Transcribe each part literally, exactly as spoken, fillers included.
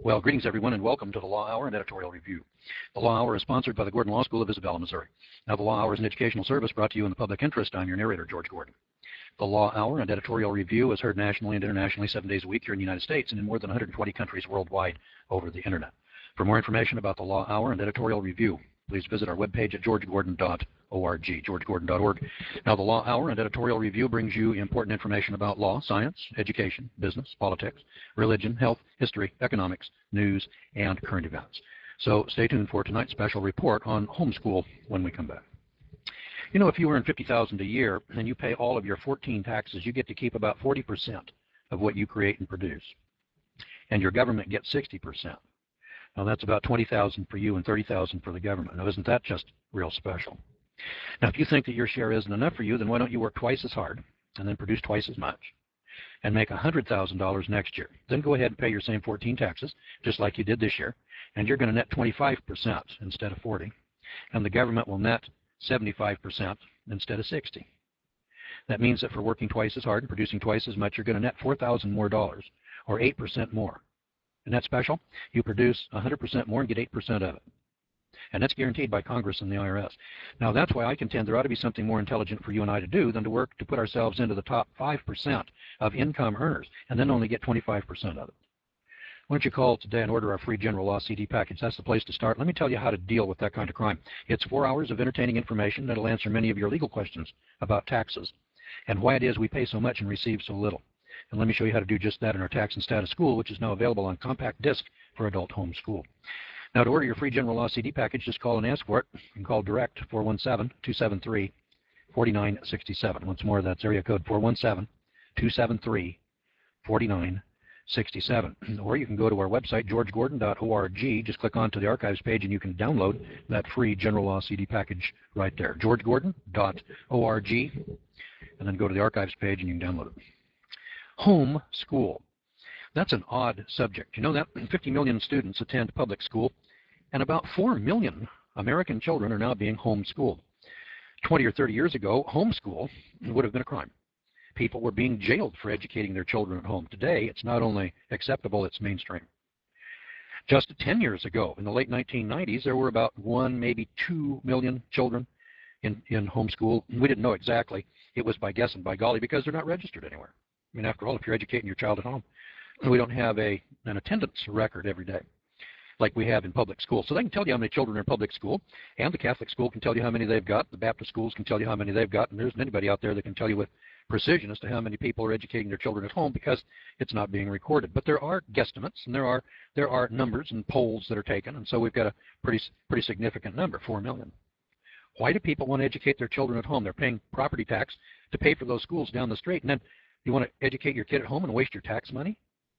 Well, greetings everyone, and welcome to the Law Hour and Editorial Review. The Law Hour is sponsored by the Gordon Law School of Isabella, Missouri. Now, the Law Hour is an educational service brought to you in the public interest. I'm your narrator, George Gordon. The Law Hour and Editorial Review is heard nationally and internationally seven days a week here in the United States and in more than one hundred twenty countries worldwide over the internet. For more information about the Law Hour and Editorial Review, please visit our webpage at george gordon dot org, george gordon dot org. Now, the Law Hour and Editorial Review brings you important information about law, science, education, business, politics, religion, health, history, economics, news, and current events. So stay tuned for tonight's special report on homeschool when we come back. You know, if you earn fifty thousand dollars a year and you pay all of your fourteen taxes, you get to keep about forty percent of what you create and produce. And your government gets sixty percent. Now, that's about twenty thousand dollars for you and thirty thousand dollars for the government. Now, isn't that just real special? Now, if you think that your share isn't enough for you, then why don't you work twice as hard and then produce twice as much and make one hundred thousand dollars next year? Then go ahead and pay your same fourteen taxes, just like you did this year, and you're going to net twenty-five percent instead of forty, and the government will net seventy-five percent instead of sixty. That means that for working twice as hard and producing twice as much, you're going to net four thousand dollars more dollars, or eight percent more. Isn't that special? You produce one hundred percent more and get eight percent of it. And that's guaranteed by Congress and the I R S. Now, that's why I contend there ought to be something more intelligent for you and I to do than to work to put ourselves into the top five percent of income earners and then only get twenty-five percent of it. Why don't you call today and order our free general law C D package? That's the place to start. Let me tell you how to deal with that kind of crime. It's four hours of entertaining information that will answer many of your legal questions about taxes and why it is we pay so much and receive so little. And let me show you how to do just that in our Tax and Status School, which is now available on compact disc for adult home school. Now, to order your free general law C D package, just call and ask for it. You can call direct four one seven, two seven three, four nine six seven. Once more, that's area code four one seven, two seven three, four nine six seven. Or you can go to our website, george gordon dot org. Just click onto the archives page and you can download that free general law C D package right there, george gordon dot org. And then go to the archives page and you can download it. Home school. That's an odd subject. You know that fifty million students attend public school, and about four million American children are now being homeschooled. twenty or thirty years ago, homeschool would have been a crime. People were being jailed for educating their children at home. Today, it's not only acceptable, it's mainstream. Just ten years ago, in the late nineteen nineties, there were about one, maybe two million children in, in homeschool. We didn't know exactly. It was by guess and by golly because they're not registered anywhere. I mean, after all, if you're educating your child at home, we don't have a, an attendance record every day like we have in public school. So they can tell you how many children are in public school, and the Catholic school can tell you how many they've got. The Baptist schools can tell you how many they've got, and there isn't anybody out there that can tell you with precision as to how many people are educating their children at home because it's not being recorded. But there are guesstimates, and there are there are numbers and polls that are taken, and so we've got a pretty pretty significant number, four million. Why do people want to educate their children at home? They're paying property tax to pay for those schools down the street, and then you want to educate your kid at home and waste your tax money?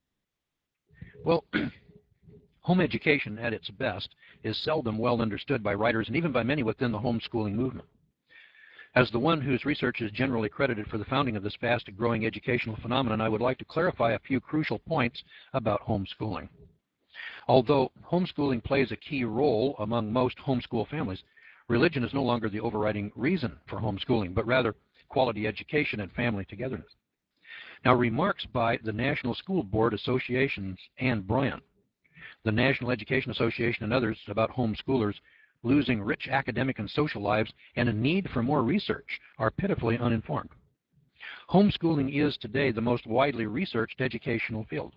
Well, home education at its best is seldom well understood by writers and even by many within the homeschooling movement. As the one whose research is generally credited for the founding of this fast and growing educational phenomenon, I would like to clarify a few crucial points about homeschooling. Although homeschooling plays a key role among most homeschool families, religion is no longer the overriding reason for homeschooling, but rather quality education and family togetherness. Now, remarks by the National School Board Associations and Bryant, the National Education Association, and others about homeschoolers losing rich academic and social lives and a need for more research are pitifully uninformed. Homeschooling is today the most widely researched educational field.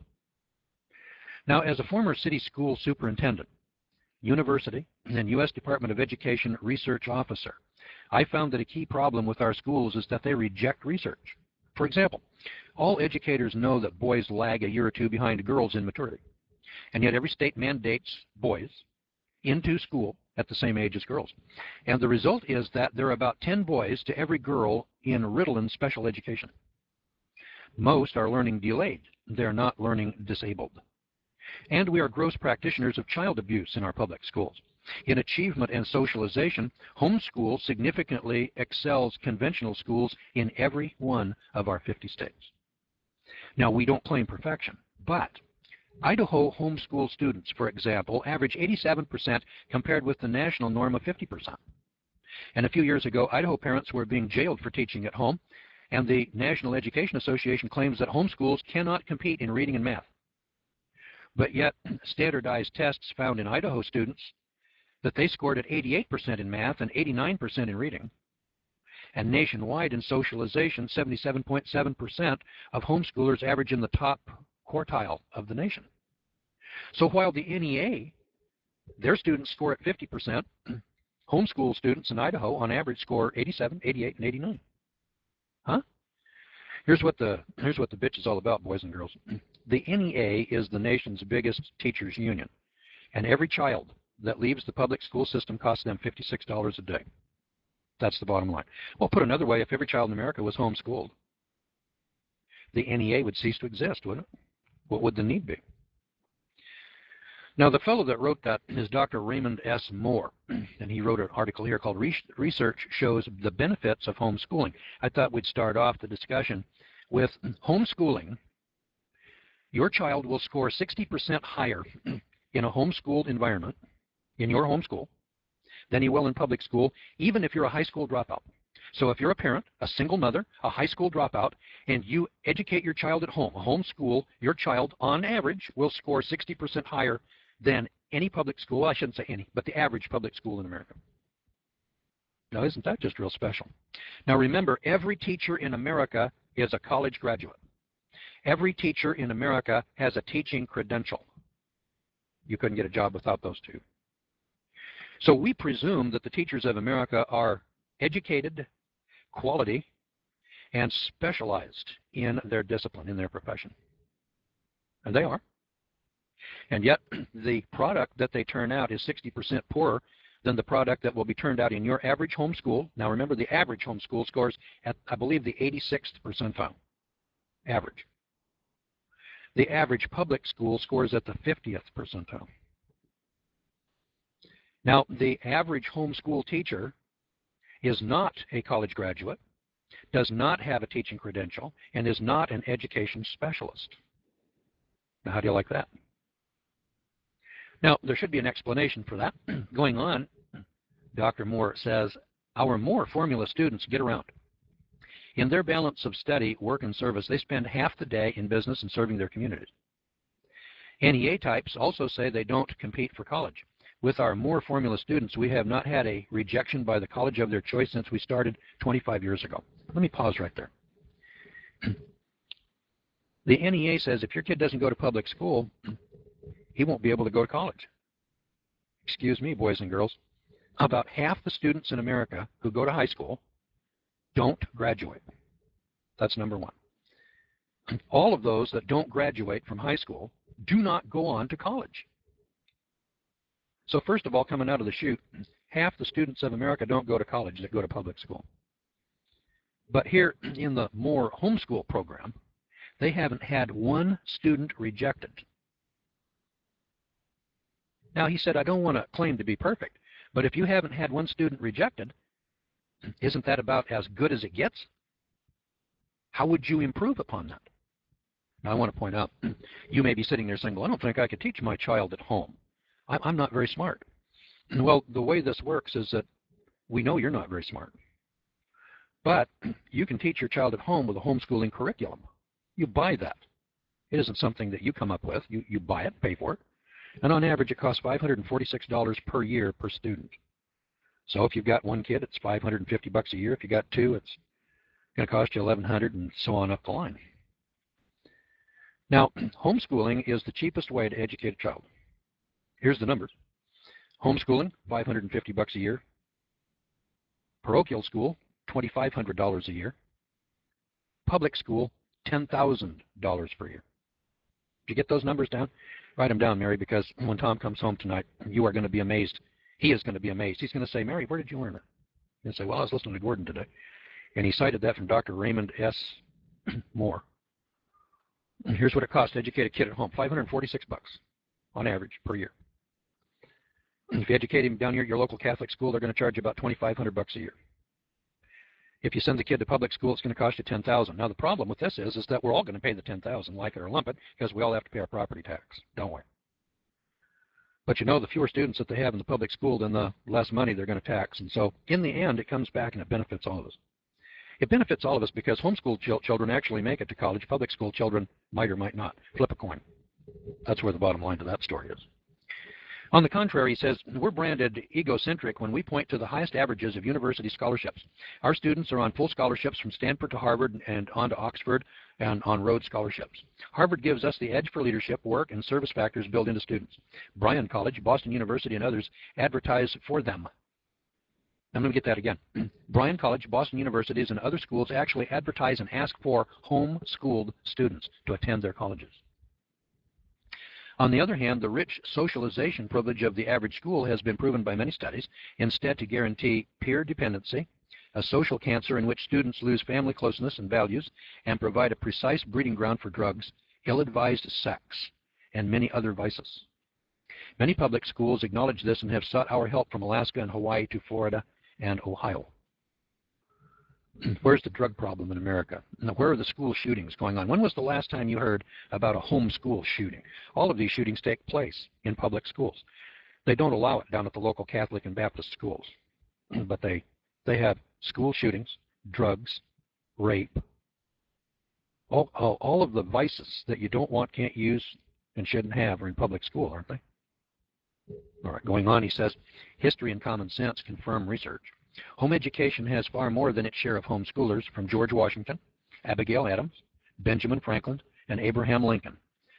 Now, as a former city school superintendent, university, and U S Department of Education research officer, I found that a key problem with our schools is that they reject research. For example, all educators know that boys lag a year or two behind girls in maturity, and yet every state mandates boys into school at the same age as girls. And the result is that there are about ten boys to every girl in Ritalin special education. Most are learning delayed. They're not learning disabled. And we are gross practitioners of child abuse in our public schools. In achievement and socialization, homeschool significantly excels conventional schools in every one of our fifty states. Now, we don't claim perfection, but Idaho homeschool students, for example, average eighty-seven percent compared with the national norm of fifty percent. And a few years ago, Idaho parents were being jailed for teaching at home, and the National Education Association claims that homeschools cannot compete in reading and math. But yet, standardized tests found in Idaho students that they scored at eighty-eight percent in math and eighty-nine percent in reading. And nationwide in socialization, seventy-seven point seven percent of homeschoolers average in the top quartile of the nation. So while the N E A, their students score at fifty percent, homeschool students in Idaho on average score eighty-seven, eighty-eight, and eighty-nine. Huh? Here's what the here's what the bitch is all about, boys and girls. The N E A is the nation's biggest teachers union, and every child that leaves the public school system costs them fifty-six dollars a day. That's the bottom line. Well, put another way, if every child in America was homeschooled, the N E A would cease to exist, wouldn't it? What would the need be? Now, the fellow that wrote that is Doctor Raymond S. Moore, and he wrote an article here called Research Shows the Benefits of Homeschooling. I thought we'd start off the discussion with homeschooling. Your child will score sixty percent higher in a homeschooled environment, in your homeschool, than he will in public school, even if you're a high school dropout. So if you're a parent, a single mother, a high school dropout, and you educate your child at home, a homeschool, your child, on average, will score sixty percent higher than any public school. I shouldn't say any, but the average public school in America. Now, isn't that just real special? Now, remember, every teacher in America is a college graduate. Every teacher in America has a teaching credential. You couldn't get a job without those two. So we presume that the teachers of America are educated, quality, and specialized in their discipline, in their profession. And they are. And yet the product that they turn out is sixty percent poorer than the product that will be turned out in your average homeschool. Now remember, the average homeschool scores at, I believe, the eighty-sixth percentile. Average. The average public school scores at the fiftieth percentile. Now, the average homeschool teacher is not a college graduate, does not have a teaching credential, and is not an education specialist. Now, how do you like that? Now, there should be an explanation for that. Going on, Doctor Moore says, our Moore formula students get around. In their balance of study, work, and service, they spend half the day in business and serving their communities. N E A types also say they don't compete for college. With our Moore formula students, we have not had a rejection by the college of their choice since we started twenty-five years ago. Let me pause right there. The N E A says if your kid doesn't go to public school, he won't be able to go to college. Excuse me, boys and girls. About half the students in America who go to high school don't graduate. That's number one. All of those that don't graduate from high school do not go on to college. So first of all, coming out of the chute, half the students of America don't go to college, that go to public school. But here in the Moore homeschool program, they haven't had one student rejected. Now, he said, I don't want to claim to be perfect, but if you haven't had one student rejected, isn't that about as good as it gets? How would you improve upon that? Now, I want to point out, you may be sitting there saying, well, I don't think I could teach my child at home. I'm not very smart. Well, the way this works is that we know you're not very smart. But you can teach your child at home with a homeschooling curriculum. You buy that. It isn't something that you come up with. You, you buy it, pay for it. And on average, it costs five hundred forty-six dollars per year per student. So if you've got one kid, it's five hundred fifty bucks a year. If you got two, it's going to cost you eleven hundred and so on up the line. Now, homeschooling is the cheapest way to educate a child. Here's the numbers. Homeschooling, five hundred fifty bucks a year. Parochial school, twenty-five hundred dollars a year. Public school, ten thousand dollars per year. Did you get those numbers down? Write them down, Mary, because when Tom comes home tonight, you are going to be amazed. He is going to be amazed. He's going to say, Mary, where did you learn that? He'll say, well, I was listening to Gordon today. And he cited that from Doctor Raymond S. Moore. And here's what it costs to educate a kid at home, five hundred forty-six bucks on average per year. If you educate him down here at your local Catholic school, they're going to charge you about twenty-five hundred bucks a year. If you send the kid to public school, it's going to cost you ten thousand dollars. Now, the problem with this is, is that we're all going to pay the ten thousand dollars, like it or lump it, because we all have to pay our property tax, don't we? But you know, the fewer students that they have in the public school, then the less money they're going to tax. And so, in the end, it comes back and it benefits all of us. It benefits all of us because homeschool ch children actually make it to college. Public school children might or might not. Flip a coin. That's where the bottom line to that story is. On the contrary, he says, we're branded egocentric when we point to the highest averages of university scholarships. Our students are on full scholarships from Stanford to Harvard and on to Oxford and on Rhodes scholarships. Harvard gives us the edge for leadership, work, and service factors built into students. Bryan College, Boston University, and others advertise for them. I'm going to get that again. Bryan College, Boston Universities, and other schools actually advertise and ask for home-schooled students to attend their colleges. On the other hand, the rich socialization privilege of the average school has been proven by many studies instead to guarantee peer dependency, a social cancer in which students lose family closeness and values, and provide a precise breeding ground for drugs, ill-advised sex, and many other vices. Many public schools acknowledge this and have sought our help from Alaska and Hawaii to Florida and Ohio. Where's the drug problem in America? Now, where are the school shootings going on? When was the last time you heard about a home school shooting? All of these shootings take place in public schools. They don't allow it down at the local Catholic and Baptist schools, but they, they have school shootings, drugs, rape, all, all, all of the vices that you don't want, can't use, and shouldn't have are in public school, aren't they? All right, going on, he says, history and common sense confirm research. Home education has far more than its share of homeschoolers from George Washington, Abigail Adams, Benjamin Franklin, and Abraham Lincoln.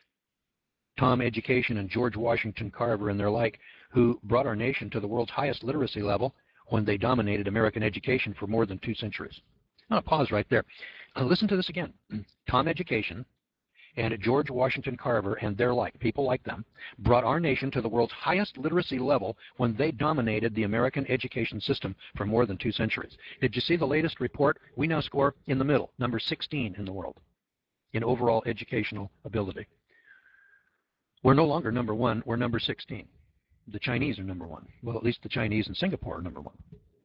Tom Education and George Washington Carver and their like, who brought our nation to the world's highest literacy level when they dominated American education for more than two centuries. I'll pause right there. Uh, listen to this again. Tom Education and George Washington Carver and their like, people like them, brought our nation to the world's highest literacy level when they dominated the American education system for more than two centuries. Did you see the latest report? We now score in the middle, number sixteen in the world, in overall educational ability. We're no longer number one, we're number sixteen. The Chinese are number one. Well, at least the Chinese and Singapore are number one.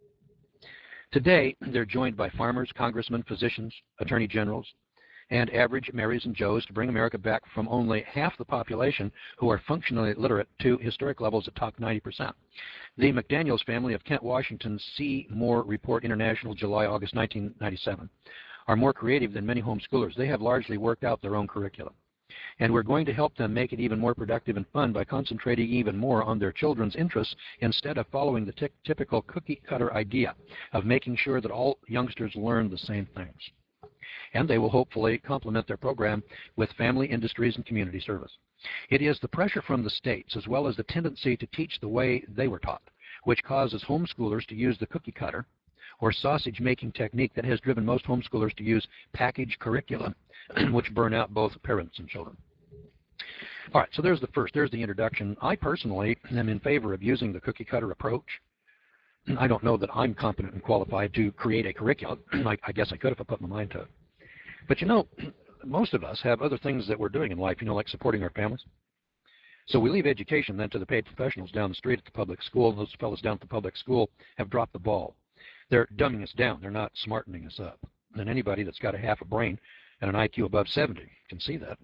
Today, they're joined by farmers, congressmen, physicians, attorney generals, and average Marys and Joes to bring America back from only half the population who are functionally literate to historic levels at top ninety percent. The McDaniels family of Kent, Washington, C. Moore Report International, July, August nineteen ninety-seven, are more creative than many homeschoolers. They have largely worked out their own curriculum. And we're going to help them make it even more productive and fun by concentrating even more on their children's interests instead of following the typical cookie-cutter idea of making sure that all youngsters learn the same things. And they will hopefully complement their program with family, industries, and community service. It is the pressure from the states as well as the tendency to teach the way they were taught, which causes homeschoolers to use the cookie cutter or sausage making technique that has driven most homeschoolers to use package curriculum, which burn out both parents and children. All right, so there's the first, there's the introduction. I personally am in favor of using the cookie cutter approach. I don't know that I'm competent and qualified to create a curriculum. I, I guess I could if I put my mind to it. But you know, most of us have other things that we're doing in life, you know, like supporting our families. So we leave education then to the paid professionals down the street at the public school. Those fellows down at the public school have dropped the ball. They're dumbing us down. They're not smartening us up. And anybody that's got a half a brain and an I Q above seventy can see that.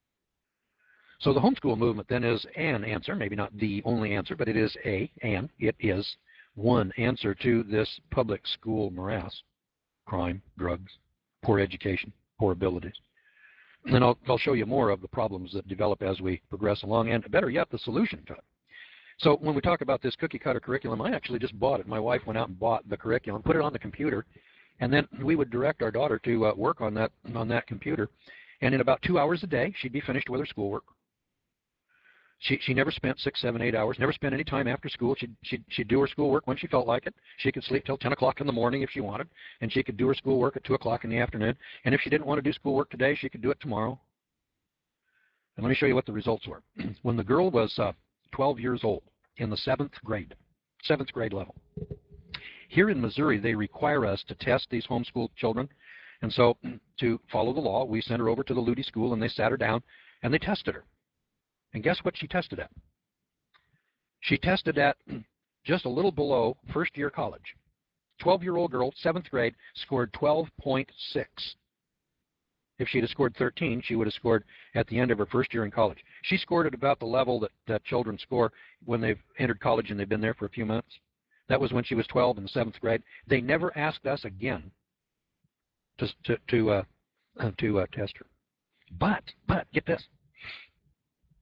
So the homeschool movement then is an answer, maybe not the only answer, but it is a, and it is one answer to this public school morass: crime, drugs, poor education, poor abilities. And I'll, I'll show you more of the problems that develop as we progress along, and better yet, the solution to it. So when we talk about this cookie cutter curriculum, I actually just bought it. My wife went out and bought the curriculum, put it on the computer, and then we would direct our daughter to uh, work on that, on that computer. And in about two hours a day, she'd be finished with her schoolwork. She, she never spent six, seven, eight hours, never spent any time after school. She'd, she'd, she'd do her schoolwork when she felt like it. She could sleep till ten o'clock in the morning if she wanted, and she could do her schoolwork at two o'clock in the afternoon. And if she didn't want to do schoolwork today, she could do it tomorrow. And let me show you what the results were. When the girl was uh, twelve years old, in the seventh grade, seventh grade level, here in Missouri, they require us to test these homeschooled children. And so to follow the law, we sent her over to the Lutie School, and they sat her down, and they tested her. And guess what she tested at? She tested at just a little below first year college. twelve-year-old girl, seventh grade, scored twelve point six. If she'd have scored thirteen, she would have scored at the end of her first year in college. She scored at about the level that, that children score when they've entered college and they've been there for a few months. That was when she was twelve in the seventh grade. They never asked us again to, to, to, uh, to uh, test her. But, but, get this.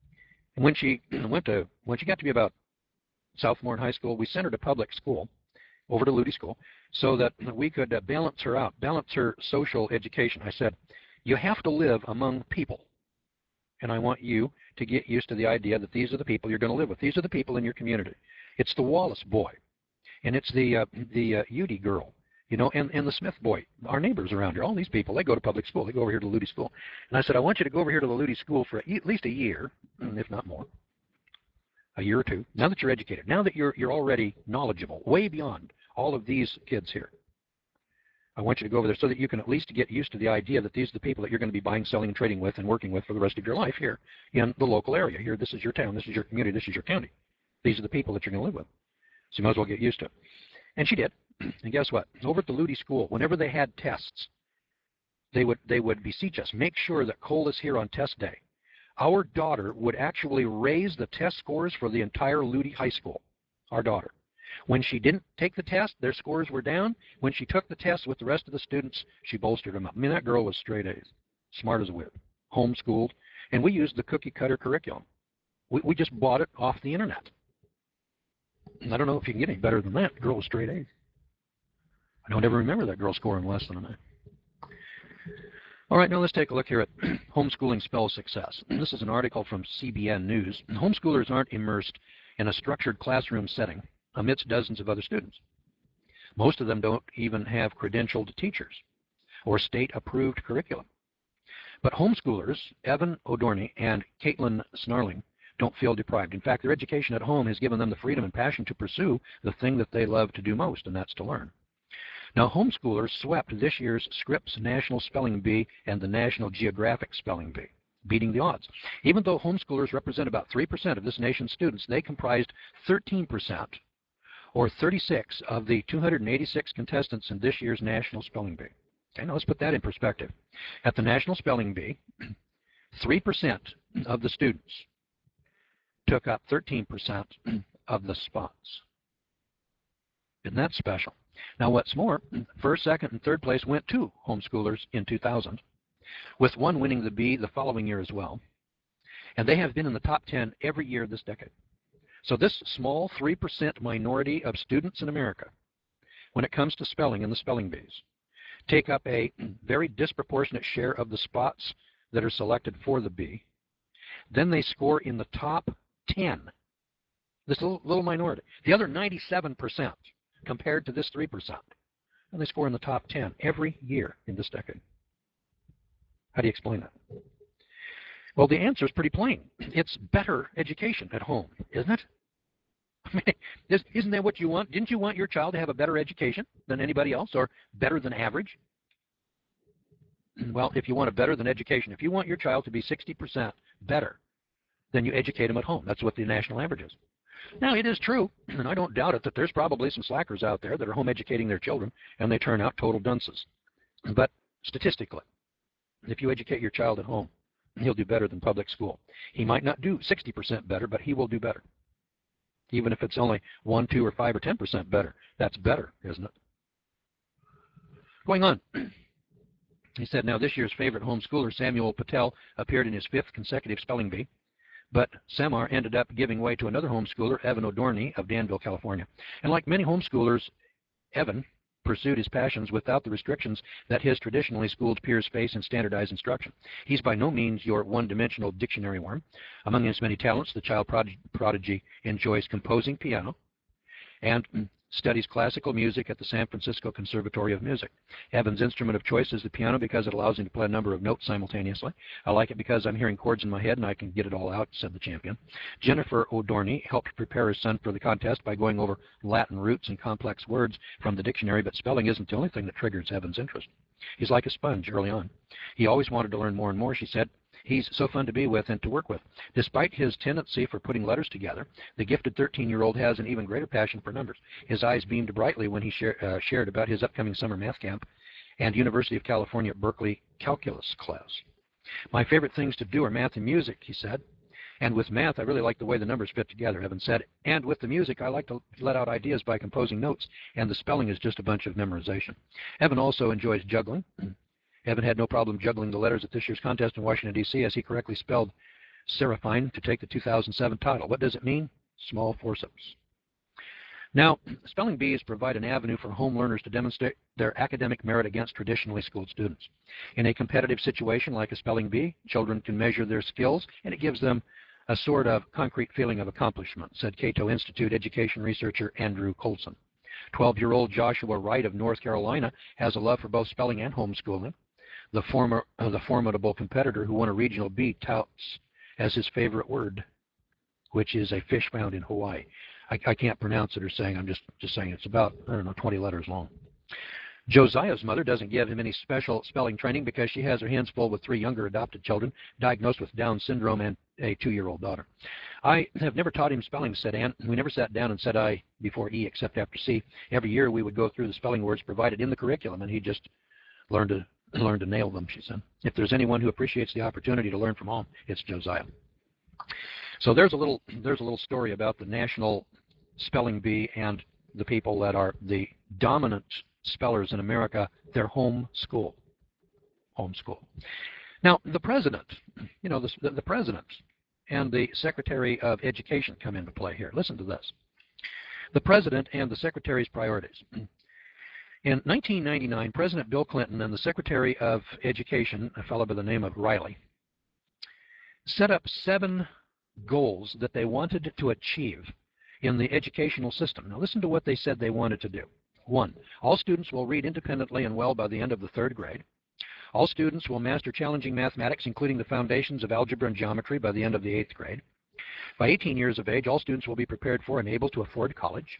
And when she went to, when she got to be about sophomore in high school, we sent her to public school, over to Lutie School, so that we could uh, balance her out, balance her social education. I said, you have to live among people. And I want you to get used to the idea that these are the people you're going to live with. These are the people in your community. It's the Wallace boy, and it's the uh, the uh, Udy girl, you know, and, and the Smith boy, our neighbors around here. All these people, they go to public school. They go over here to Lutie School. And I said, I want you to go over here to the Lutie School for at least a year, if not more, a year or two, now that you're educated, now that you're, you're already knowledgeable, way beyond all of these kids here. I want you to go over there so that you can at least get used to the idea that these are the people that you're going to be buying, selling, and trading with and working with for the rest of your life here in the local area. Here, this is your town, this is your community, this is your county. These are the people that you're going to live with. So you might as well get used to it. And she did. And guess what? Over at the Lutie School, whenever they had tests, they would, they would beseech us, make sure that Cole is here on test day. Our daughter would actually raise the test scores for the entire Lutie High School, our daughter. When she didn't take the test, their scores were down. When she took the test with the rest of the students, she bolstered them up. I mean, that girl was straight A's, smart as a whip, homeschooled, and we used the cookie-cutter curriculum. We, we just bought it off the internet. And I don't know if you can get any better than that. The girl was straight A's. I don't ever remember that girl scoring less than an A. All right, now let's take a look here at homeschooling spell success. This is an article from C B N News. Homeschoolers aren't immersed in a structured classroom setting amidst dozens of other students. Most of them don't even have credentialed teachers or state-approved curriculum. But homeschoolers, Evan O'Dorney and Caitlin Snarling, don't feel deprived. In fact, their education at home has given them the freedom and passion to pursue the thing that they love to do most, and that's to learn. Now, homeschoolers swept this year's Scripps National Spelling Bee and the National Geographic Spelling Bee, beating the odds. Even though homeschoolers represent about three percent of this nation's students, they comprised thirteen percent, or thirty-six of the two hundred eighty-six contestants in this year's National Spelling Bee. Okay, now let's put that in perspective. At the National Spelling Bee, three percent of the students took up thirteen percent of the spots. Isn't that special? Now what's more, first, second, and third place went to homeschoolers in two thousand, with one winning the Bee the following year as well. And they have been in the top ten every year this decade. So this small three percent minority of students in America, when it comes to spelling in the spelling bees, take up a very disproportionate share of the spots that are selected for the bee. Then they score in the top ten, this little, little minority. The other ninety-seven percent compared to this three percent. And they score in the top ten every year in this decade. How do you explain that? Well, the answer is pretty plain. It's better education at home, isn't it? I mean, isn't that what you want? Didn't you want your child to have a better education than anybody else, or better than average? Well, if you want a better than education, if you want your child to be sixty percent better, then you educate them at home. That's what the national average is. Now, it is true, and I don't doubt it, that there's probably some slackers out there that are home educating their children, and they turn out total dunces. But statistically, if you educate your child at home, he'll do better than public school. He might not do sixty percent better, but he will do better. Even if it's only one, two, or five, or ten percent better, that's better, isn't it? Going on. He said, now this year's favorite homeschooler, Samuel Patel, appeared in his fifth consecutive spelling bee, but Samar ended up giving way to another homeschooler, Evan O'Dorney of Danville, California. And like many homeschoolers, Evan pursued his passions without the restrictions that his traditionally schooled peers face in standardized instruction. He's by no means your one-dimensional dictionary worm. Among his many talents, the child prod prodigy enjoys composing piano and studies classical music at the San Francisco Conservatory of Music. Evan's instrument of choice is the piano because it allows him to play a number of notes simultaneously. I like it because I'm hearing chords in my head and I can get it all out, said the champion. Jennifer O'Dorney helped prepare her son for the contest by going over Latin roots and complex words from the dictionary, but spelling isn't the only thing that triggers Evan's interest. He's like a sponge early on. He always wanted to learn more and more, she said. He's so fun to be with and to work with. Despite his tendency for putting letters together, the gifted thirteen-year-old has an even greater passion for numbers. His eyes beamed brightly when he share, uh, shared about his upcoming summer math camp and University of California at Berkeley calculus class. My favorite things to do are math and music, he said. And with math, I really like the way the numbers fit together, Evan said. And with the music, I like to let out ideas by composing notes, and the spelling is just a bunch of memorization. Evan also enjoys juggling. Evan had no problem juggling the letters at this year's contest in Washington, D C as he correctly spelled Serafine to take the two thousand seven title. What does it mean? Small forceps. Now, spelling bees provide an avenue for home learners to demonstrate their academic merit against traditionally schooled students. In a competitive situation like a spelling bee, children can measure their skills, and it gives them a sort of concrete feeling of accomplishment, said Cato Institute education researcher Andrew Colson. twelve-year-old Joshua Wright of North Carolina has a love for both spelling and homeschooling. The, former, uh, the formidable competitor who won a regional bee touts as his favorite word, which is a fish found in Hawaii. I, I can't pronounce it or saying, I'm just, just saying it's about, I don't know, twenty letters long. Josiah's mother doesn't give him any special spelling training because she has her hands full with three younger adopted children diagnosed with Down syndrome and a two-year-old daughter. I have never taught him spelling, said Ann. We never sat down and said I before E except after C. Every year we would go through the spelling words provided in the curriculum, and he just learned to, learned to nail them, she said. If there's anyone who appreciates the opportunity to learn from home, it's Josiah. So there's a little there's a little story about the national spelling bee and the people that are the dominant spellers in America. They're home school. Home school. Now the president, you know, the, the president and the Secretary of Education come into play here. Listen to this. The president and the secretary's priorities. In nineteen ninety-nine, President Bill Clinton and the Secretary of Education, a fellow by the name of Riley, set up seven goals that they wanted to achieve in the educational system. Now listen to what they said they wanted to do. One, all students will read independently and well by the end of the third grade. All students will master challenging mathematics, including the foundations of algebra and geometry, by the end of the eighth grade. By eighteen years of age, all students will be prepared for and able to afford college.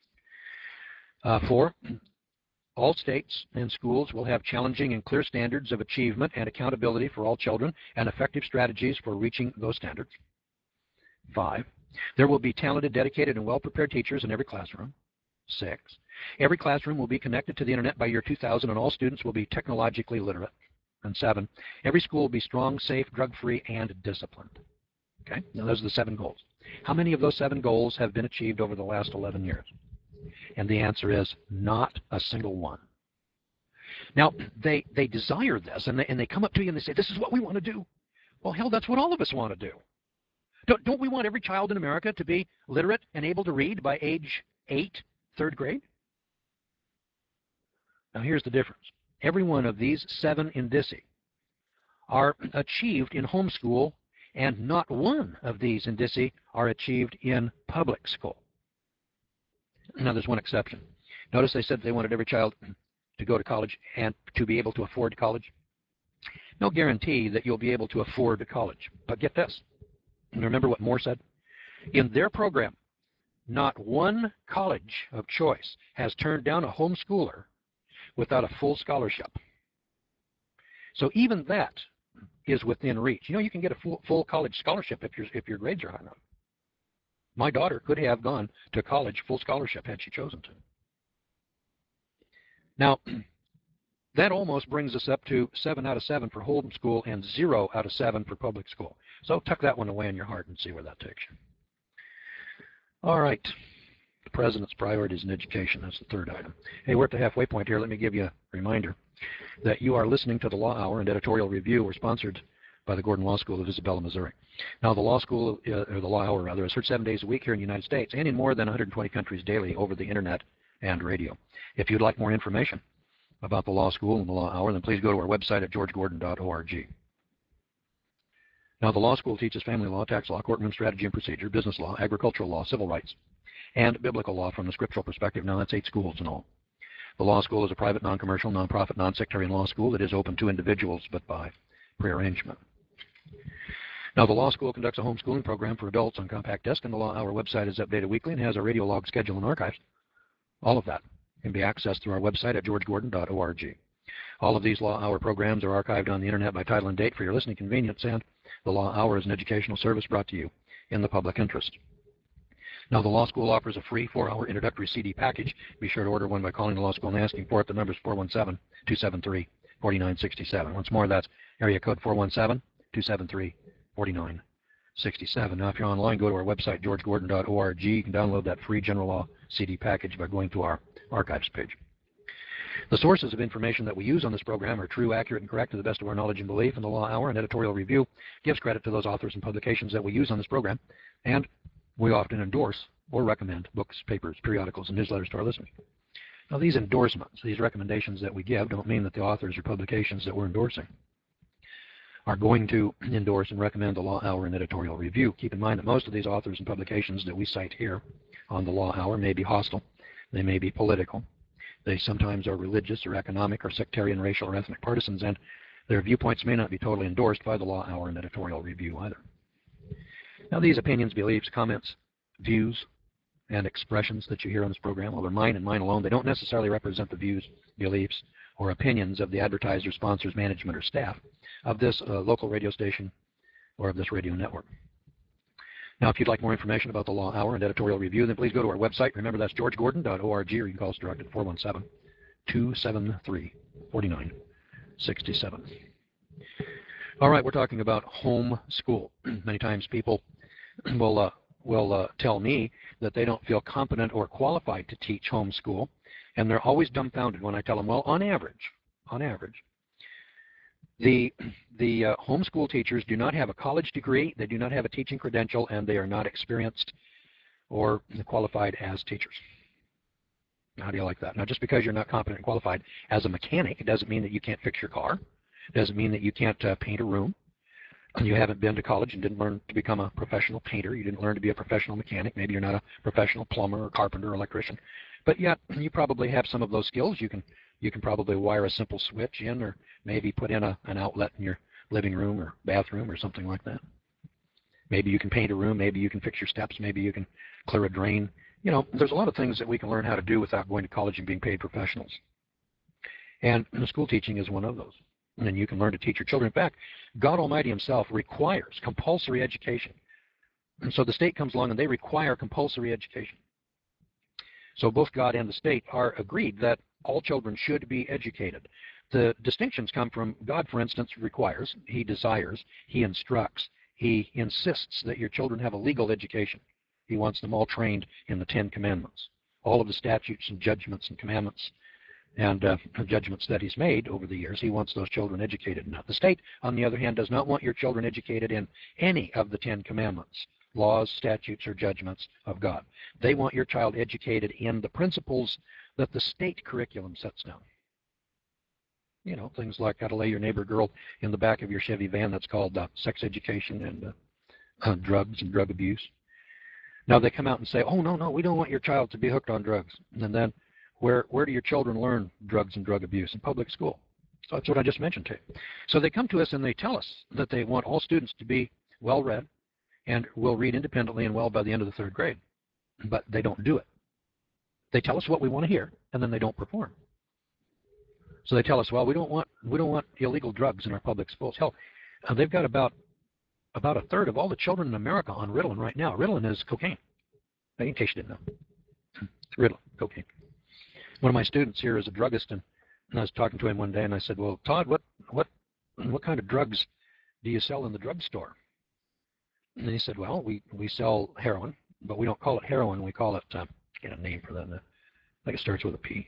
Uh, four, all states and schools will have challenging and clear standards of achievement and accountability for all children and effective strategies for reaching those standards. Five, there will be talented, dedicated, and well-prepared teachers in every classroom. Six, every classroom will be connected to the internet by year two thousand, and all students will be technologically literate. And seven, every school will be strong, safe, drug-free, and disciplined. Okay, now those are the seven goals. How many of those seven goals have been achieved over the last eleven years? And the answer is not a single one. Now, they, they desire this, and they, and they come up to you and they say, this is what we want to do. Well, hell, that's what all of us want to do. Don't, don't we want every child in America to be literate and able to read by age eight, third grade? Now here's the difference. Every one of these seven indici are achieved in homeschool, and not one of these indici are achieved in public school. Now there's one exception. Notice they said they wanted every child to go to college and to be able to afford college. No guarantee that you'll be able to afford college. But get this. Remember what Moore said? In their program, not one college of choice has turned down a homeschooler without a full scholarship. So even that is within reach. You know, you can get a full, full college scholarship if, your if your grades are high enough. My daughter could have gone to college full scholarship had she chosen to. Now, that almost brings us up to seven out of seven for homeschool and zero out of seven for public school. So tuck that one away in your heart and see where that takes you. All right. The president's priorities in education. That's the third item. Hey, we're at the halfway point here. Let me give you a reminder that you are listening to the Law Hour and Editorial Review. We're sponsored by the Gordon Law School of Isabella, Missouri. Now, the Law School, uh, or the Law Hour, rather, is heard seven days a week here in the United States and in more than one hundred twenty countries daily over the Internet and radio. If you'd like more information about the Law School and the Law Hour, then please go to our website at george gordon dot org. Now, the Law School teaches family law, tax law, courtroom strategy and procedure, business law, agricultural law, civil rights, and biblical law from the scriptural perspective. Now, that's eight schools in all. The Law School is a private, non-commercial, non-profit, non-sectarian law school that is open to individuals, but by prearrangement. Now, the Law School conducts a homeschooling program for adults on compact disc, and the Law Hour website is updated weekly and has a radio log schedule and archives. All of that can be accessed through our website at george gordon dot org. All of these Law Hour programs are archived on the Internet by title and date for your listening convenience, and the Law Hour is an educational service brought to you in the public interest. Now, the Law School offers a free four-hour introductory C D package. Be sure to order one by calling the Law School and asking for it. The number is four one seven, two seven three, four nine six seven. Once more, that's area code four one seven, two seven three, four nine six seven. Now, if you're online, go to our website, george gordon dot org. You can download that free general law C D package by going to our archives page. The sources of information that we use on this program are true, accurate, and correct to the best of our knowledge and belief, and the Law Hour and Editorial Review gives credit to those authors and publications that we use on this program, and we often endorse or recommend books, papers, periodicals, and newsletters to our listeners. Now, these endorsements, these recommendations that we give, don't mean that the authors or publications that we're endorsing are going to endorse and recommend the Law Hour and Editorial Review. Keep in mind that most of these authors and publications that we cite here on the Law Hour may be hostile, they may be political, they sometimes are religious or economic or sectarian, racial, or ethnic partisans, and their viewpoints may not be totally endorsed by the Law Hour and Editorial Review either. Now, these opinions, beliefs, comments, views, and expressions that you hear on this program, well, they're mine and mine alone. They don't necessarily represent the views, beliefs, or opinions of the advertiser, sponsors, management, or staff of this uh, local radio station or of this radio network. Now, if you'd like more information about the Law Hour and Editorial Review, then please go to our website. Remember, that's george gordon dot org, or you can call us direct at four one seven, two seven three, four nine six seven. All right, we're talking about home school. Many times people will, uh, will uh, tell me that they don't feel competent or qualified to teach homeschool, and they're always dumbfounded when I tell them, well, on average, on average, the, the uh, homeschool teachers do not have a college degree, they do not have a teaching credential, and they are not experienced or qualified as teachers. How do you like that? Now, just because you're not competent and qualified as a mechanic, it doesn't mean that you can't fix your car. It doesn't mean that you can't uh, paint a room. You haven't been to college and didn't learn to become a professional painter. You didn't learn to be a professional mechanic. Maybe you're not a professional plumber or carpenter or electrician. But yet, you probably have some of those skills. You can you can probably wire a simple switch in, or maybe put in a, an outlet in your living room or bathroom or something like that. Maybe you can paint a room. Maybe you can fix your steps. Maybe you can clear a drain. You know, there's a lot of things that we can learn how to do without going to college and being paid professionals. And school teaching is one of those. And you can learn to teach your children. In fact, God Almighty Himself requires compulsory education. And so the state comes along and they require compulsory education. So both God and the state are agreed that all children should be educated. The distinctions come from God, for instance, requires, He desires, He instructs, He insists that your children have a legal education. He wants them all trained in the Ten Commandments. All of the statutes and judgments and commandments and uh, judgments that He's made over the years, He wants those children educated. Now, the state, on the other hand, does not want your children educated in any of the Ten Commandments, laws, statutes, or judgments of God. They want your child educated in the principles that the state curriculum sets down. You know, things like how to lay your neighbor girl in the back of your Chevy van. That's called uh, sex education and uh, uh, drugs and drug abuse. Now, they come out and say, oh, no, no, we don't want your child to be hooked on drugs. And then Where, where do your children learn drugs and drug abuse? In public school. So that's what I just mentioned to you. So they come to us and they tell us that they want all students to be well-read and will read independently and well by the end of the third grade. But they don't do it. They tell us what we want to hear, and then they don't perform. So they tell us, well, we don't want we don't want illegal drugs in our public schools. Hell, uh, they've got about about a third of all the children in America on Ritalin right now. Ritalin is cocaine. In case you didn't know, it's Ritalin, cocaine. One of my students here is a druggist, and I was talking to him one day, and I said, well, Todd, what what what kind of drugs do you sell in the drugstore? And he said, well, we, we sell heroin, but we don't call it heroin. We call it, uh, get a name for that. I think it starts with a P.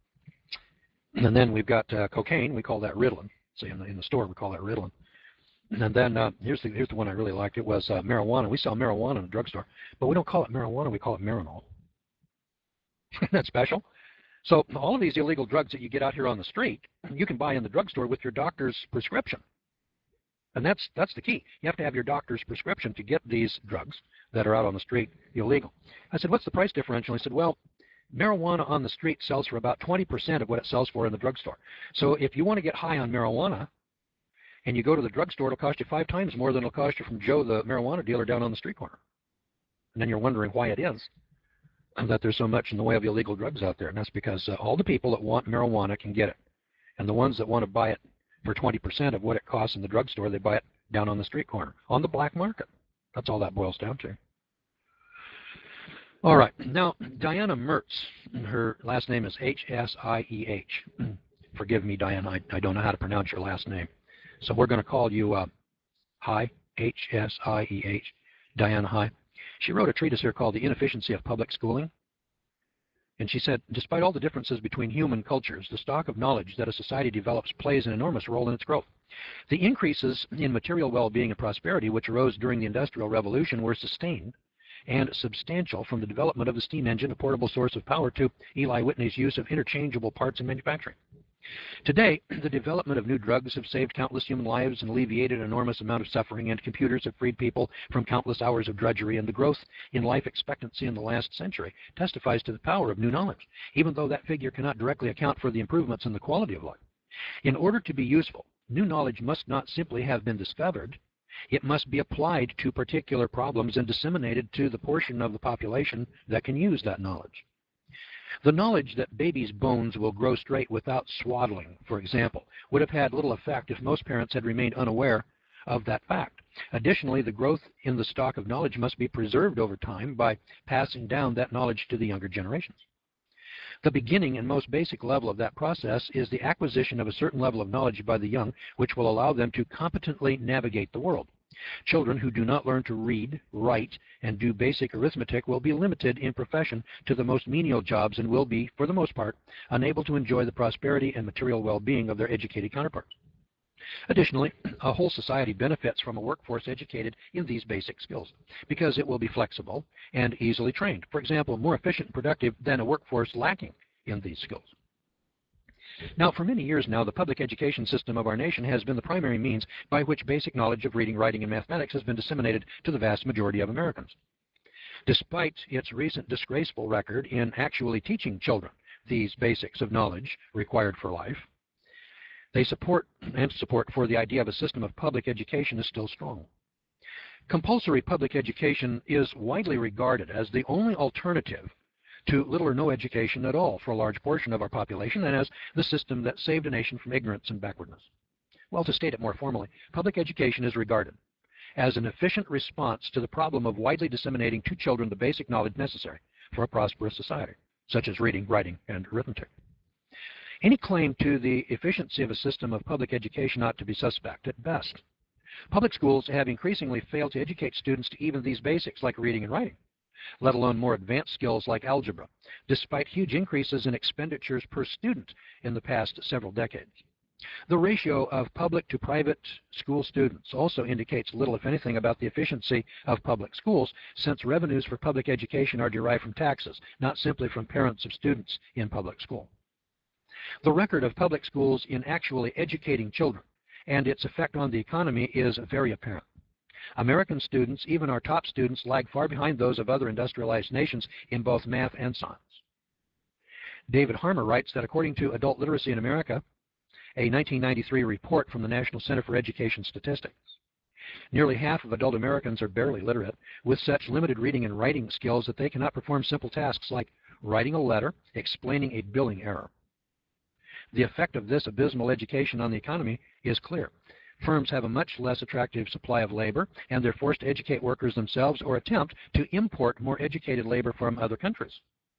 And then we've got uh, cocaine. We call that Ritalin. So in the, in the store, we call that Ritalin. And then uh, here's, the, here's the one I really liked. It was uh, marijuana. We sell marijuana in the drugstore, but we don't call it marijuana. We call it Marinol. Isn't that special? So all of these illegal drugs that you get out here on the street, you can buy in the drugstore with your doctor's prescription. And that's, that's the key. You have to have your doctor's prescription to get these drugs that are out on the street illegal. I said, what's the price differential? He said, well, marijuana on the street sells for about twenty percent of what it sells for in the drugstore. So if you want to get high on marijuana and you go to the drugstore, it'll cost you five times more than it'll cost you from Joe, the marijuana dealer down on the street corner. And then you're wondering why it is that there's so much in the way of illegal drugs out there. And that's because uh, all the people that want marijuana can get it. And the ones that want to buy it for twenty percent of what it costs in the drugstore, they buy it down on the street corner, on the black market. That's all that boils down to. All right. Now, Diana Mertz, her last name is H S I E H. Forgive me, Diana, I, I don't know how to pronounce your last name. So we're going to call you uh, Hi, H S I E H, Diana Hi. She wrote a treatise here called The Inefficiency of Public Schooling. And she said, despite all the differences between human cultures, the stock of knowledge that a society develops plays an enormous role in its growth. The increases in material well-being and prosperity which arose during the Industrial Revolution were sustained and substantial, from the development of the steam engine, a portable source of power, to Eli Whitney's use of interchangeable parts in manufacturing. Today, the development of new drugs have saved countless human lives and alleviated an enormous amount of suffering, and computers have freed people from countless hours of drudgery, and the growth in life expectancy in the last century testifies to the power of new knowledge, even though that figure cannot directly account for the improvements in the quality of life. In order to be useful, new knowledge must not simply have been discovered. It must be applied to particular problems and disseminated to the portion of the population that can use that knowledge. The knowledge that babies' bones will grow straight without swaddling, for example, would have had little effect if most parents had remained unaware of that fact. Additionally, the growth in the stock of knowledge must be preserved over time by passing down that knowledge to the younger generations. The beginning and most basic level of that process is the acquisition of a certain level of knowledge by the young, which will allow them to competently navigate the world. Children who do not learn to read, write, and do basic arithmetic will be limited in profession to the most menial jobs and will be, for the most part, unable to enjoy the prosperity and material well-being of their educated counterparts. Additionally, a whole society benefits from a workforce educated in these basic skills because it will be flexible and easily trained. For example, more efficient and productive than a workforce lacking in these skills. Now, for many years now, the public education system of our nation has been the primary means by which basic knowledge of reading, writing, and mathematics has been disseminated to the vast majority of Americans. Despite its recent disgraceful record in actually teaching children these basics of knowledge required for life, they support and support for the idea of a system of public education is still strong. Compulsory public education is widely regarded as the only alternative to little or no education at all for a large portion of our population, and as the system that saved a nation from ignorance and backwardness. Well, to state it more formally, public education is regarded as an efficient response to the problem of widely disseminating to children the basic knowledge necessary for a prosperous society, such as reading, writing, and arithmetic. Any claim to the efficiency of a system of public education ought to be suspect at best. Public schools have increasingly failed to educate students to even these basics like reading and writing, let alone more advanced skills like algebra, despite huge increases in expenditures per student in the past several decades. The ratio of public to private school students also indicates little, if anything, about the efficiency of public schools, since revenues for public education are derived from taxes, not simply from parents of students in public school. The record of public schools in actually educating children and its effect on the economy is very apparent. American students, even our top students, lag far behind those of other industrialized nations in both math and science. David Harmer writes that according to Adult Literacy in America, a nineteen ninety-three report from the National Center for Education Statistics, nearly half of adult Americans are barely literate, with such limited reading and writing skills that they cannot perform simple tasks like writing a letter, explaining a billing error. The effect of this abysmal education on the economy is clear. Firms have a much less attractive supply of labor, and they're forced to educate workers themselves or attempt to import more educated labor from other countries.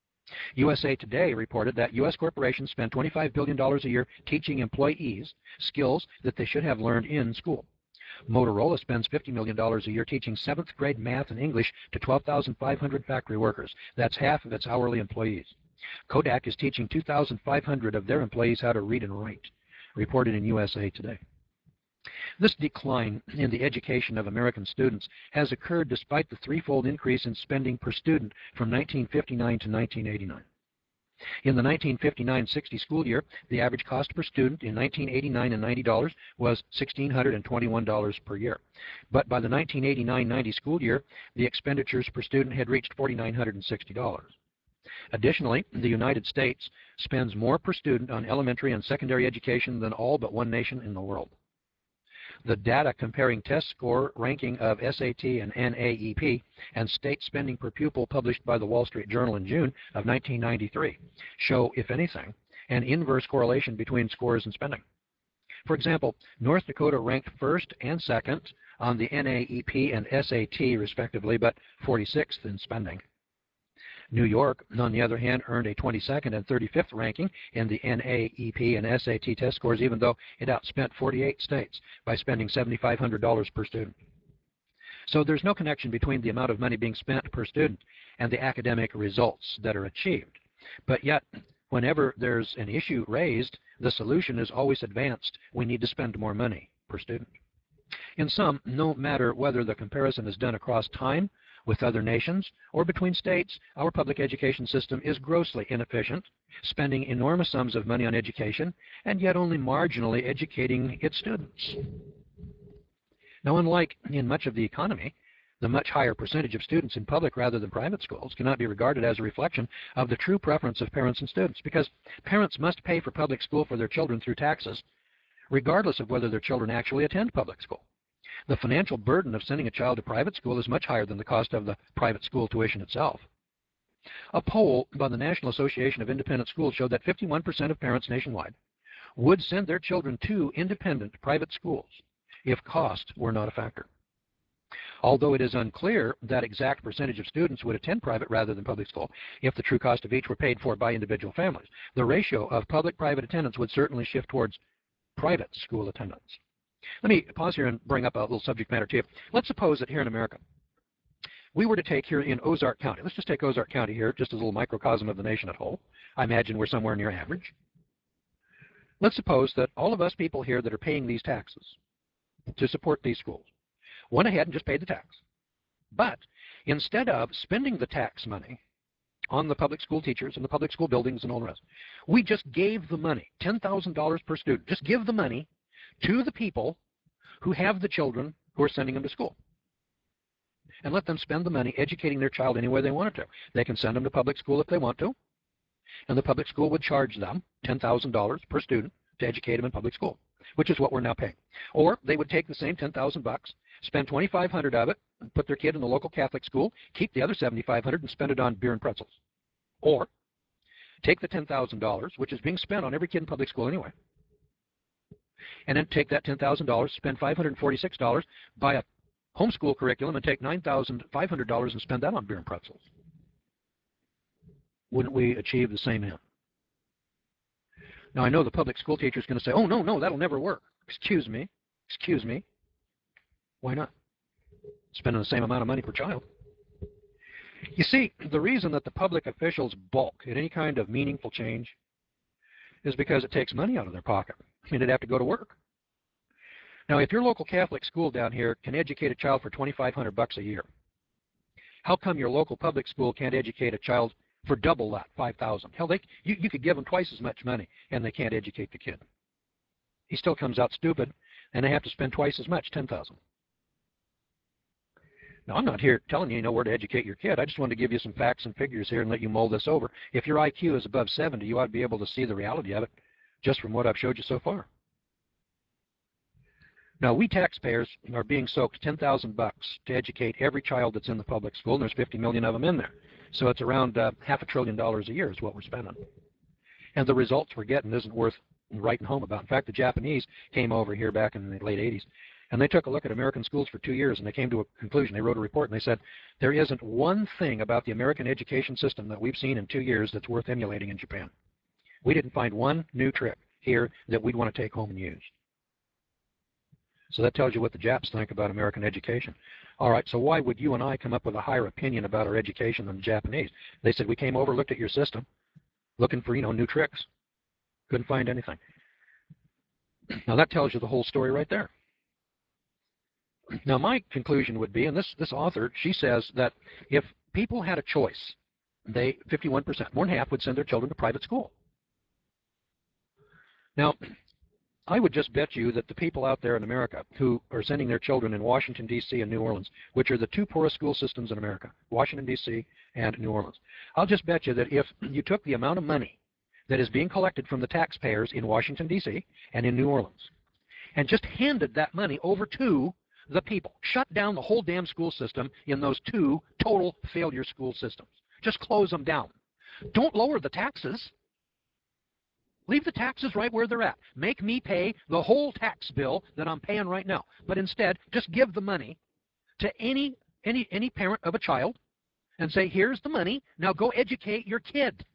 U S A Today reported that U S corporations spend twenty-five billion dollars a year teaching employees skills that they should have learned in school. Motorola spends fifty million dollars a year teaching seventh grade math and English to twelve thousand five hundred factory workers. That's half of its hourly employees. Kodak is teaching two thousand five hundred of their employees how to read and write, reported in U S A Today. This decline in the education of American students has occurred despite the threefold increase in spending per student from nineteen fifty-nine to nineteen eighty-nine. In the nineteen fifty-nine sixty school year, the average cost per student in nineteen eighty-nine and ninety dollars was one thousand six hundred twenty-one dollars per year. But by the nineteen eighty-nine ninety school year, the expenditures per student had reached four thousand nine hundred sixty dollars. Additionally, the United States spends more per student on elementary and secondary education than all but one nation in the world. The data comparing test score ranking of S A T and N A E P and state spending per pupil published by the Wall Street Journal in June of nineteen ninety-three show, if anything, an inverse correlation between scores and spending. For example, North Dakota ranked first and second on the N A E P and S A T respectively, but forty-sixth in spending. New York, on the other hand, earned a twenty-second and thirty-fifth ranking in the N A E P and S A T test scores, even though it outspent forty-eight states by spending seven thousand five hundred dollars per student. So there's no connection between the amount of money being spent per student and the academic results that are achieved. But yet, whenever there's an issue raised, the solution is always advanced. We need to spend more money per student. In sum, no matter whether the comparison is done across time with other nations or between states, our public education system is grossly inefficient, spending enormous sums of money on education, and yet only marginally educating its students. Now, unlike in much of the economy, the much higher percentage of students in public rather than private schools cannot be regarded as a reflection of the true preference of parents and students, because parents must pay for public school for their children through taxes, regardless of whether their children actually attend public school. The financial burden of sending a child to private school is much higher than the cost of the private school tuition itself. A poll by the National Association of Independent Schools showed that fifty-one percent of parents nationwide would send their children to independent private schools if cost were not a factor. Although it is unclear that exact percentage of students would attend private rather than public school if the true cost of each were paid for by individual families, the ratio of public-private attendance would certainly shift towards private school attendance. Let me pause here and bring up a little subject matter to you. Let's suppose that here in America, we were to take here in Ozark County, let's just take Ozark County here, just as a little microcosm of the nation at whole. I imagine we're somewhere near average. Let's suppose that all of us people here that are paying these taxes to support these schools went ahead and just paid the tax. But instead of spending the tax money on the public school teachers and the public school buildings and all the rest, we just gave the money, ten thousand dollars per student, just give the money to the people who have the children who are sending them to school, and let them spend the money educating their child any way they wanted to. They can send them to public school if they want to, and the public school would charge them ten thousand dollars per student to educate them in public school, which is what we're now paying. Or they would take the same ten thousand bucks, spend twenty-five hundred dollars of it, and put their kid in the local Catholic school, keep the other seventy-five hundred dollars and spend it on beer and pretzels. Or take the ten thousand dollars, which is being spent on every kid in public school anyway, and then take that ten thousand dollars, spend five hundred forty-six dollars, buy a homeschool curriculum, and take nine thousand five hundred dollars and spend that on beer and pretzels. Wouldn't we achieve the same end? Now, I know the public school teacher is going to say, oh, no, no, that'll never work. Excuse me. Excuse me. Why not? Spending the same amount of money per child. You see, the reason that the public officials balk at any kind of meaningful change is because it takes money out of their pocket. I mean, they'd have to go to work. Now, if your local Catholic school down here can educate a child for twenty-five hundred bucks a year, how come your local public school can't educate a child for double that, five thousand? Hell, they, you, you could give them twice as much money, and they can't educate the kid. He still comes out stupid, and they have to spend twice as much, ten thousand. Now, I'm not here telling you, you know where to educate your kid. I just wanted to give you some facts and figures here and let you mull this over. If your I Q is above seventy, you ought to be able to see the reality of it just from what I've showed you so far. Now, we taxpayers are being soaked ten thousand bucks to educate every child that's in the public school, and there's fifty million of them in there. So it's around uh, half a trillion dollars a year is what we're spending. And the results we're getting isn't worth writing home about. In fact, the Japanese came over here back in the late eighties, and they took a look at American schools for two years, and they came to a conclusion. They wrote a report, and they said, there isn't one thing about the American education system that we've seen in two years that's worth emulating in Japan. We didn't find one new trick here that we'd want to take home and use. So that tells you what the Japs think about American education. All right, so why would you and I come up with a higher opinion about our education than the Japanese? They said, we came over, looked at your system, looking for, you know, new tricks. Couldn't find anything. Now that tells you the whole story right there. Now my conclusion would be, and this, this author, she says that if people had a choice, they, fifty-one percent, more than half would send their children to private school. Now, I would just bet you that the people out there in America who are sending their children in Washington, D C and New Orleans, which are the two poorest school systems in America, Washington, D C and New Orleans, I'll just bet you that if you took the amount of money that is being collected from the taxpayers in Washington, D C and in New Orleans, and just handed that money over to the people, shut down the whole damn school system in those two total failure school systems. Just close them down. Don't lower the taxes. Leave the taxes right where they're at. Make me pay the whole tax bill that I'm paying right now. But instead, just give the money to any, any, any parent of a child and say, here's the money, now go educate your kid.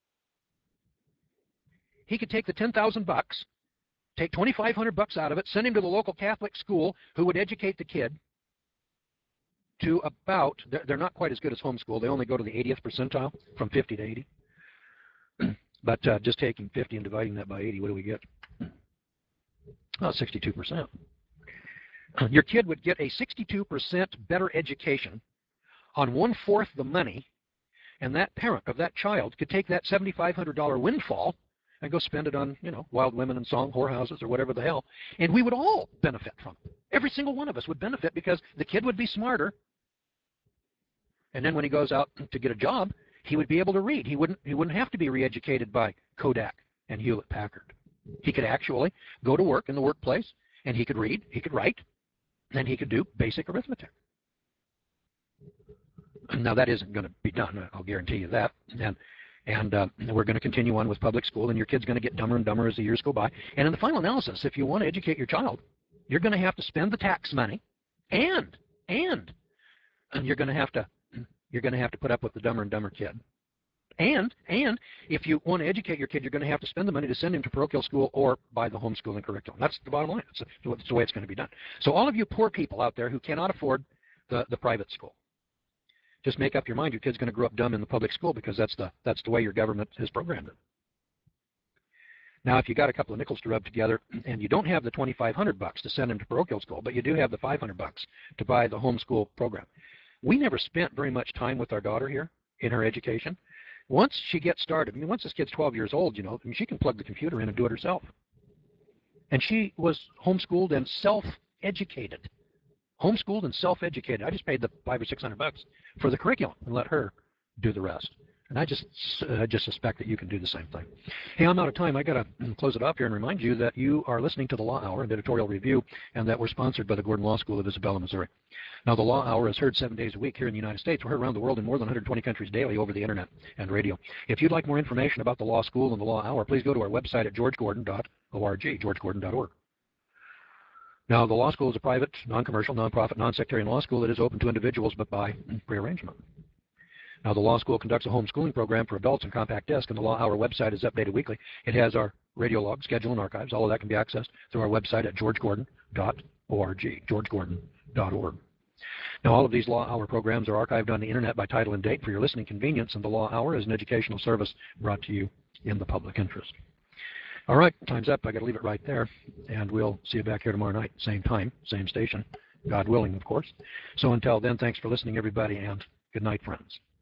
He could take the ten thousand bucks, take twenty-five hundred bucks out of it, send him to the local Catholic school who would educate the kid to about, they're not quite as good as homeschool. They only go to the eightieth percentile, from fifty to eighty. But uh, just taking fifty and dividing that by eighty, what do we get? Oh, sixty-two percent. Your kid would get a sixty-two percent better education on one-fourth the money, and that parent of that child could take that seven thousand five hundred dollar windfall and go spend it on, you know, wild women and song whorehouses or whatever the hell, and we would all benefit from it. Every single one of us would benefit because the kid would be smarter, and then when he goes out to get a job, he would be able to read. He wouldn't, he wouldn't have to be re-educated by Kodak and Hewlett-Packard. He could actually go to work in the workplace, and he could read, he could write, and he could do basic arithmetic. Now, that isn't going to be done, I'll guarantee you that. And, and uh, we're going to continue on with public school, and your kid's going to get dumber and dumber as the years go by. And in the final analysis, if you want to educate your child, you're going to have to spend the tax money, and, and, and you're going to have to, you're going to have to put up with the dumber and dumber kid. And, and if you want to educate your kid, you're going to have to spend the money to send him to parochial school or buy the homeschooling curriculum. That's the bottom line. It's the, it's the way it's going to be done. So all of you poor people out there who cannot afford the, the private school, just make up your mind your kid's going to grow up dumb in the public school because that's the, that's the way your government has programmed it. Now, if you got a couple of nickels to rub together and you don't have the twenty-five hundred bucks to send him to parochial school, but you do have the five hundred bucks to buy the homeschool program. We never spent very much time with our daughter here in her education. Once she gets started, I mean, once this kid's twelve years old, you know, I mean, she can plug the computer in and do it herself. And she was homeschooled and self-educated. Homeschooled and self-educated. I just paid the five or six hundred bucks for the curriculum and let her do the rest. And I just, I just suspect that you can do the same thing. Hey, I'm out of time. I got to close it off here and remind you that you are listening to the Law Hour and Editorial Review, and that we're sponsored by the Gordon Law School of Isabella, Missouri. Now, the Law Hour is heard seven days a week here in the United States. We're heard around the world in more than one hundred twenty countries daily over the internet and radio. If you'd like more information about the Law School and the Law Hour, please go to our website at george gordon dot org, george gordon dot org. Now, the Law School is a private, non-commercial, non-profit, non-sectarian law school that is open to individuals, but by prearrangement. Now, the Law School conducts a homeschooling program for adults on compact disc, and the Law Hour website is updated weekly. It has our radio log, schedule, and archives. All of that can be accessed through our website at george gordon dot org, george gordon dot org. Now, all of these Law Hour programs are archived on the internet by title and date for your listening convenience, and the Law Hour is an educational service brought to you in the public interest. All right, time's up. I got to leave it right there, and we'll see you back here tomorrow night, same time, same station, God willing, of course. So until then, thanks for listening, everybody, and good night, friends.